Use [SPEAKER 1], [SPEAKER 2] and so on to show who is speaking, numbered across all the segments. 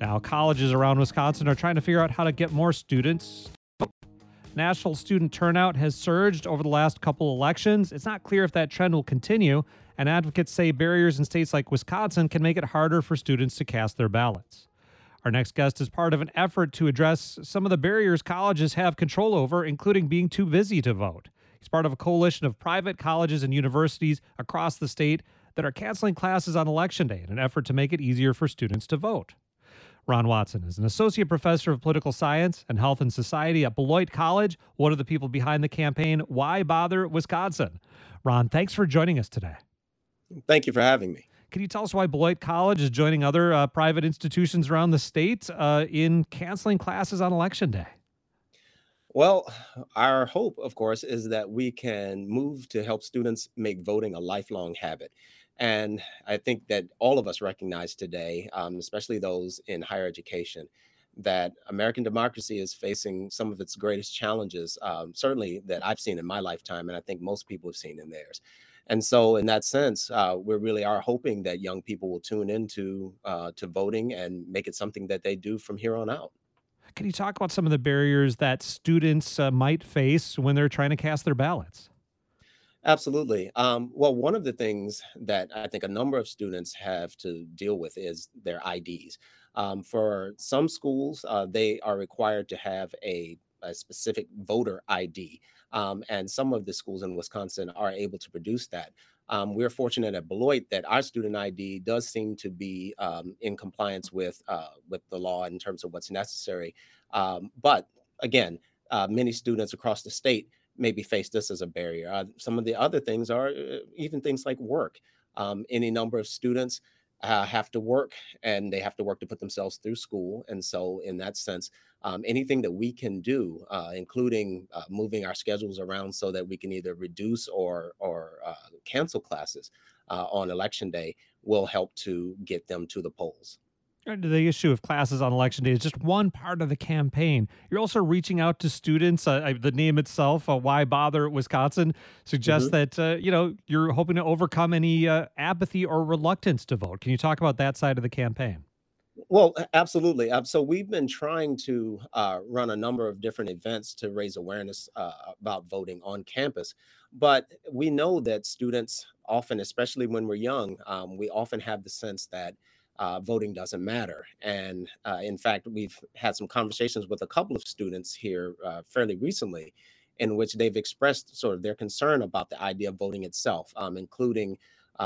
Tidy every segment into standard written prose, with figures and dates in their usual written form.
[SPEAKER 1] Now, colleges around Wisconsin are trying to figure out how to get more students. National student turnout has surged over the last couple elections. It's not clear if that trend will continue, and advocates say barriers in states like Wisconsin can make it harder for students to cast their ballots. Our next guest is part of an effort to address some of the barriers colleges have control over, including being too busy to vote. He's part of a coalition of private colleges and universities across the state that are canceling classes on Election Day in an effort to make it easier for students to vote. Ron Watson is an associate professor of political science and health and society at Beloit College, one of the people behind the campaign, Why Bother Wisconsin? Ron, thanks for joining us today.
[SPEAKER 2] Thank you for having me.
[SPEAKER 1] Can you tell us why Beloit College is joining other private institutions around the state in canceling classes on Election Day?
[SPEAKER 2] Well, our hope, of course, is that we can move to help students make voting a lifelong habit. And I think that all of us recognize today, especially those in higher education, that American democracy is facing some of its greatest challenges, certainly that I've seen in my lifetime, and I think most people have seen in theirs. And so, in that sense, we really are hoping that young people will tune into to voting and make it something that they do from here on out.
[SPEAKER 1] Can you talk about some of the barriers that students might face when they're trying to cast their ballots?
[SPEAKER 2] Absolutely. Well, one of the things that I think a number of students have to deal with is their IDs. For some schools, they are required to have a specific voter ID. And some of the schools in Wisconsin are able to produce that. We're fortunate at Beloit that our student ID does seem to be in compliance with the law in terms of what's necessary. But again, many students across the state maybe face this as a barrier. Some of the other things are even things like work. Any number of students have to work, and they have to work to put themselves through school. And so, in that sense, anything that we can do, including moving our schedules around so that we can either reduce or cancel classes on election day, will help to get them to the polls.
[SPEAKER 1] The issue of classes on Election Day is just one part of the campaign. You're also reaching out to students. The name itself, Why Bother Wisconsin, suggests
[SPEAKER 2] Mhm.
[SPEAKER 1] that you're hoping to overcome any apathy or reluctance to vote. Can you talk about that side of the campaign?
[SPEAKER 2] Well, absolutely. So we've been trying to run a number of different events to raise awareness about voting on campus. But we know that students often, especially when we're young, we often have the sense that voting doesn't matter. And in fact, we've had some conversations with a couple of students here fairly recently in which they've expressed sort of their concern about the idea of voting itself, including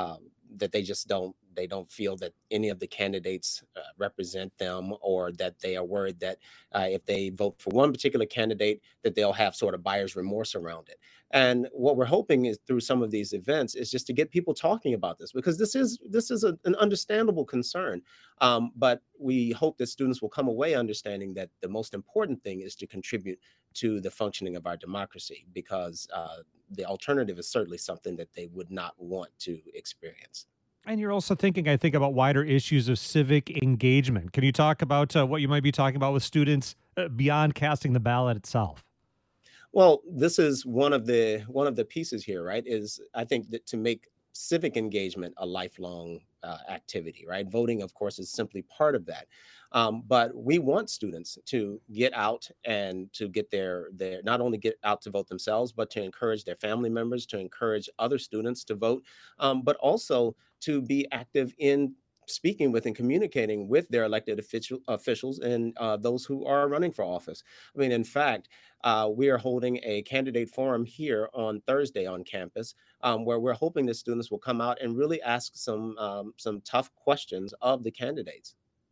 [SPEAKER 2] that they don't feel that any of the candidates represent them, or that they are worried that if they vote for one particular candidate, that they'll have sort of buyer's remorse around it. And what we're hoping is through some of these events is just to get people talking about this, because this is an understandable concern. But we hope that students will come away understanding that the most important thing is to contribute to the functioning of our democracy, because the alternative is certainly something that they would not want to experience.
[SPEAKER 1] And you're also thinking, I think, about wider issues of civic engagement. Can you talk about what you might be talking about with students beyond casting the ballot itself?
[SPEAKER 2] Well, this is one of the pieces here, right? Is I think that to make civic engagement a lifelong activity, right? Voting, of course, is simply part of that. But we want students to get out and to get their not only get out to vote themselves, but to encourage their family members, to encourage other students to vote, but also to be active in speaking with and communicating with their elected officials and those who are running for office. I mean, in fact, we are holding a candidate forum here on Thursday on campus, where we're hoping that students will come out and really ask some tough questions of the candidates.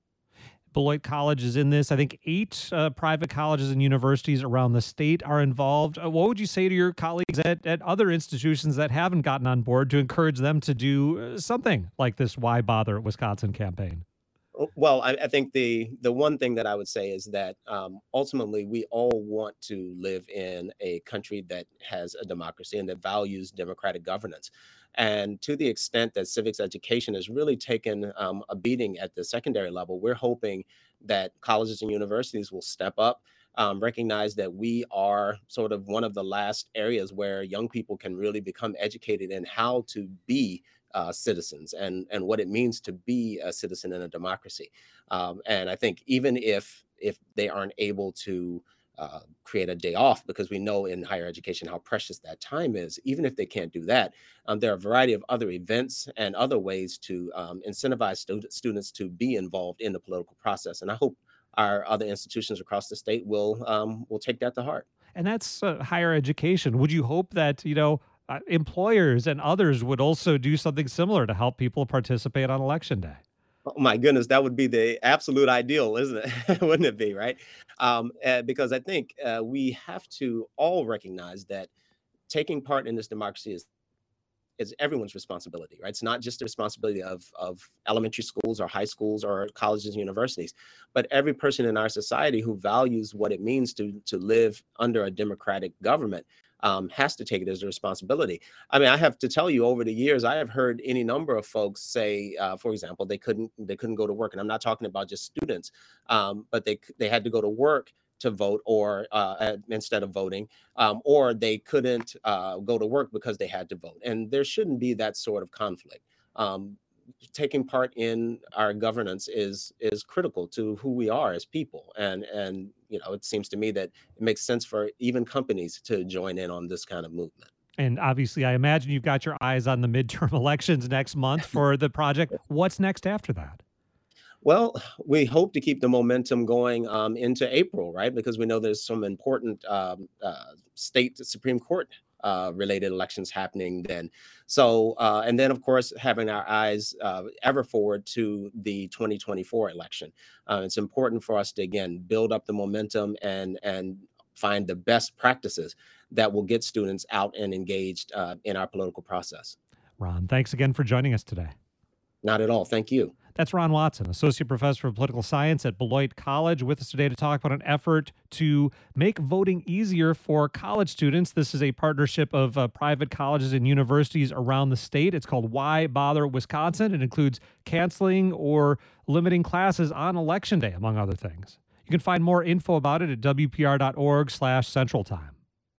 [SPEAKER 1] Beloit College is in this. I think eight private colleges and universities around the state are involved. What would you say to your colleagues at other institutions that haven't gotten on board to encourage them to do something like this Why Bother Wisconsin campaign?
[SPEAKER 2] Well, I think the one thing that I would say is that ultimately we all want to live in a country that has a democracy and that values democratic governance. And to the extent that civics education has really taken a beating at the secondary level, we're hoping that colleges and universities will step up, recognize that we are sort of one of the last areas where young people can really become educated in how to be citizens and what it means to be a citizen in a democracy. And I think even if they aren't able to create a day off, because we know in higher education how precious that time is. Even if they can't do that, there are a variety of other events and other ways to incentivize students to be involved in the political process. And I hope our other institutions across the state will take that to heart.
[SPEAKER 1] And that's higher education. Would you hope that, employers and others would also do something similar to help people participate on election day?
[SPEAKER 2] Oh my goodness, that would be the absolute ideal, isn't it? Wouldn't it be, right? Because I think we have to all recognize that taking part in this democracy is everyone's responsibility, right? It's not just the responsibility of elementary schools or high schools or colleges and universities, but every person in our society who values what it means to live under a democratic government has to take it as a responsibility. I mean, I have to tell you, over the years, I have heard any number of folks say, for example, they couldn't go to work, and I'm not talking about just students, but they had to go to work to vote or instead of voting, or they couldn't go to work because they had to vote. And there shouldn't be that sort of conflict. Taking part in our governance is critical to who we are as people. And it seems to me that it makes sense for even companies to join in on this kind of movement.
[SPEAKER 1] And obviously, I imagine you've got your eyes on the midterm elections next month for the project. What's next after that?
[SPEAKER 2] Well, we hope to keep the momentum going into April, right? Because we know there's some important state Supreme Court related elections happening then. So, and then, of course, having our eyes ever forward to the 2024 election. It's important for us to, again, build up the momentum and find the best practices that will get students out and engaged in our political process.
[SPEAKER 1] Ron, thanks again for joining us today.
[SPEAKER 2] Not at all. Thank you.
[SPEAKER 1] That's Ron Watson, Associate Professor of Political Science at Beloit College, with us today to talk about an effort to make voting easier for college students. This is a partnership of private colleges and universities around the state. It's called Why Bother Wisconsin. It includes canceling or limiting classes on Election Day, among other things. You can find more info about it at wpr.org/centraltime.